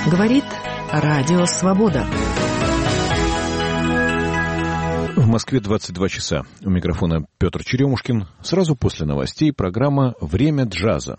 Говорит Радио Свобода. В Москве 22 часа. У микрофона Петр Черемушкин. Сразу после новостей программа «Время джаза».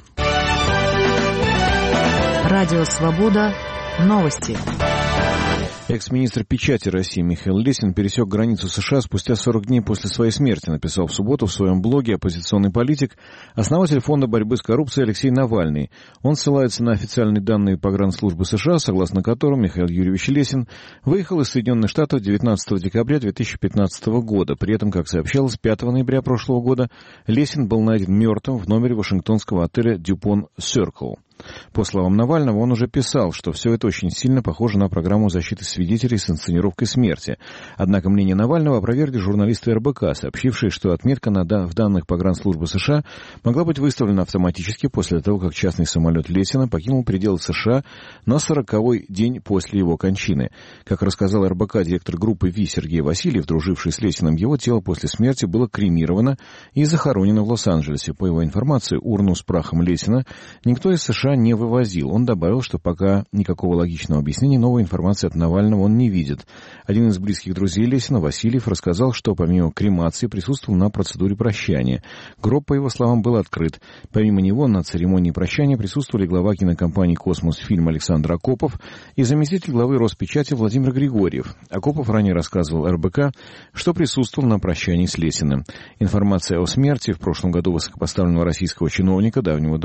Радио Свобода. Новости. Экс-министр печати России Михаил Лесин пересек границу США спустя 40 дней после своей смерти, написал в субботу в своем блоге оппозиционный политик, основатель Фонда борьбы с коррупцией Алексей Навальный. Он ссылается на официальные данные погранслужбы США, согласно которым Михаил Юрьевич Лесин выехал из Соединенных Штатов 19 декабря 2015 года. При этом, как сообщалось, 5 ноября прошлого года Лесин был найден мертвым в номере вашингтонского отеля «Дюпон Circle». По словам Навального, он уже писал, что все это очень сильно похоже на программу защиты свидетелей с инсценировкой смерти. Однако мнение Навального опровергли журналисты РБК, сообщившие, что отметка в данных погранслужбы США могла быть выставлена автоматически после того, как частный самолет Лесина покинул пределы США на 40-й день после его кончины. Как рассказал РБК директор группы ВИ Сергей Васильев, друживший с Лесиным, его тело после смерти было кремировано и захоронено в Лос-Анджелесе. По его информации, урну с прахом Лесина никто из США не вывозил. Он добавил, что пока никакого логичного объяснения новой информации от Навального он не видит. Один из близких друзей Лесина, Васильев, рассказал, что помимо кремации присутствовал на процедуре прощания. Гроб, по его словам, был открыт. Помимо него на церемонии прощания присутствовали глава кинокомпании «Космосфильм» Александр Акопов и заместитель главы Роспечати Владимир Григорьев. Акопов ранее рассказывал РБК, что присутствовал на прощании с Лесиным. Информация о смерти в прошлом году высокопоставленного российского чиновника, давнего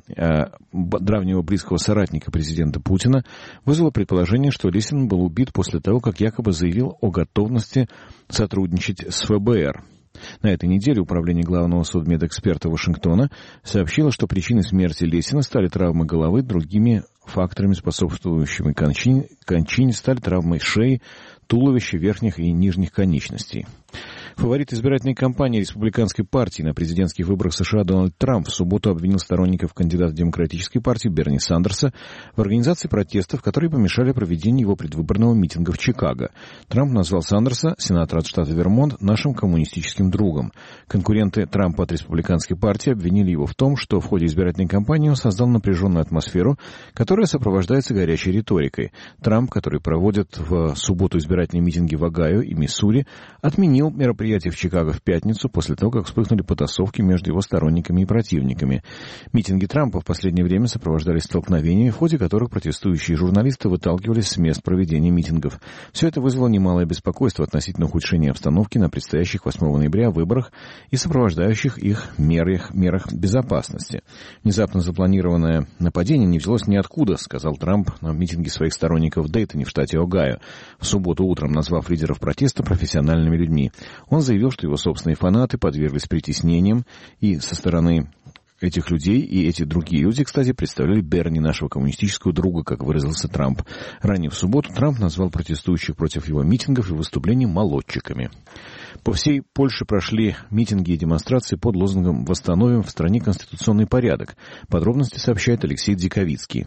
близкого соратника президента Путина, вызвало предположение, что Лесин был убит после того, как якобы заявил о готовности сотрудничать с ФБР. На этой неделе Управление главного судмедэксперта Вашингтона сообщило, что причиной смерти Лесина стали травмы головы, другими факторами, способствующими кончине, стали травмы шеи, туловища, верхних и нижних конечностей. Фаворит избирательной кампании республиканской партии на президентских выборах США Дональд Трамп в субботу обвинил сторонников кандидата Демократической партии Берни Сандерса в организации протестов, которые помешали проведению его предвыборного митинга в Чикаго. Трамп назвал Сандерса, сенатора от штата Вермонт, нашим коммунистическим другом. Конкуренты Трампа от республиканской партии обвинили его в том, что в ходе избирательной кампании он создал напряженную атмосферу, которая сопровождается горячей риторикой. Трамп, который проводит в субботу избирательные митинги в Огайо и Миссури, отменил мероприятие в Чикаго в пятницу после того, как вспыхнули потасовки между его сторонниками и противниками. Митинги Трампа в последнее время сопровождались столкновениями, в ходе которых протестующие журналисты выталкивались с мест проведения митингов. Все это вызвало немалое беспокойство относительно ухудшения обстановки на предстоящих 8 ноября выборах и сопровождающих их мерах безопасности. Внезапно запланированное нападение не взялось ниоткуда, сказал Трамп на митинге своих сторонников в Дейтоне в штате Огайо, в субботу утром назвав лидеров протеста профессиональными людьми. Он заявил, что его собственные фанаты подверглись притеснениям, и со стороны этих людей и эти другие люди, кстати, представляли Берни, нашего коммунистического друга, как выразился Трамп. Ранее в субботу Трамп назвал протестующих против его митингов и выступлений молодчиками. По всей Польше прошли митинги и демонстрации под лозунгом «Восстановим в стране конституционный порядок». Подробности сообщает Алексей Диковицкий.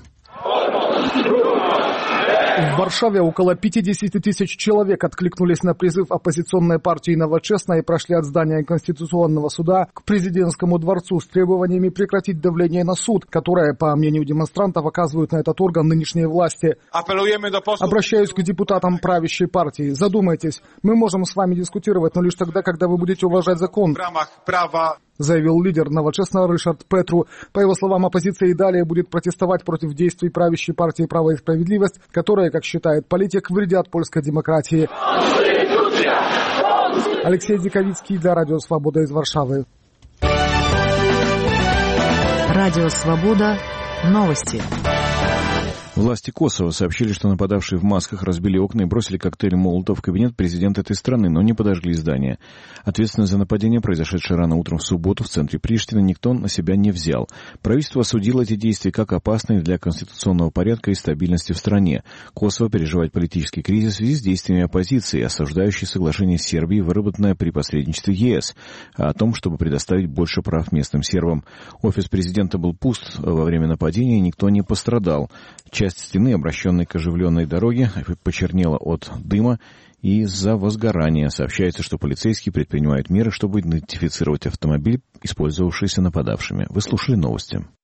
В Варшаве около 50 тысяч человек откликнулись на призыв оппозиционной партии «Новочестная» и прошли от здания Конституционного суда к президентскому дворцу с требованиями прекратить давление на суд, которое, по мнению демонстрантов, оказывают на этот орган нынешние власти. Обращаюсь к депутатам правящей партии. Задумайтесь, мы можем с вами дискутировать, но лишь тогда, когда вы будете уважать закон, заявил лидер Новочестного Ришард Петру. По его словам, оппозиция и далее будет протестовать против действий правящей партии «Право и справедливость», которые, как считает политик, вредят польской демократии. Алексей Диковицкий для Радио Свобода из Варшавы. Радио Свобода. Новости. Власти Косово сообщили, что нападавшие в масках разбили окна и бросили коктейли Молотов в кабинет президента этой страны, но не подожгли здание. Ответственность за нападение, произошедшее рано утром в субботу в центре Приштины, никто на себя не взял. Правительство осудило эти действия как опасные для конституционного порядка и стабильности в стране. Косово переживает политический кризис в связи с действиями оппозиции, осуждающей соглашение с Сербией, выработанное при посредничестве ЕС, о том, чтобы предоставить больше прав местным сербам. Офис президента был пуст во время нападения, и никто не пострадал. Часть стены, обращенной к оживленной дороге, почернела от дыма из-за возгорания. Сообщается, что полицейские предпринимают меры, чтобы идентифицировать автомобиль, использовавшийся нападавшими. Вы слушали новости.